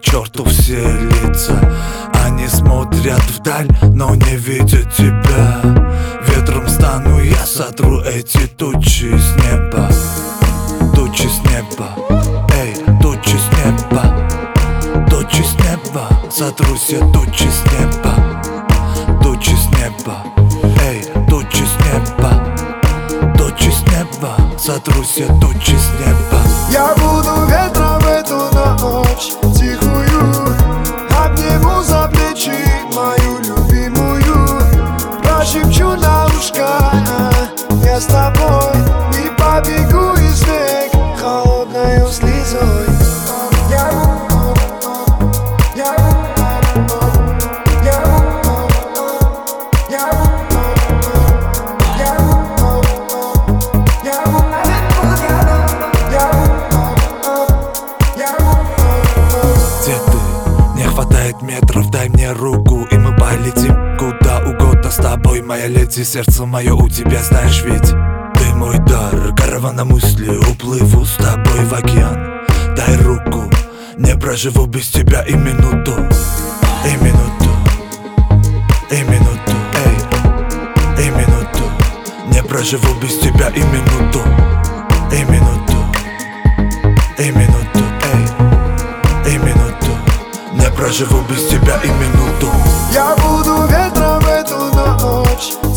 черту все лица. Они смотрят вдаль, но не видят тебя. Ветром стану я, сотру эти тучи с неба. Тучи с неба, эй, тучи с неба. Тучи с неба, сотру все тучи с неба. Тучи с неба, эй, тучи с неба. Тучи с неба, сотру все тучи с неба. Я буду ветром в эту ночь тихую, обниму за плечи мою любимую, прошепчу на ушко: я с тобой. И побегу из век холодною слезой. Метров, дай мне руку, и мы полетим куда угодно с тобой, моя леди. Сердце мое у тебя, знаешь ведь ты мой дар. Каравана мысли, уплыву с тобой в океан. Дай руку, не проживу без тебя и минуту. И минуту, и минуту, эй, и минуту. Не проживу без тебя и минуту. И минуту, и минуту, эй, и минуту. Не проживу без тебя и минуту. Я буду ветром в эту ночь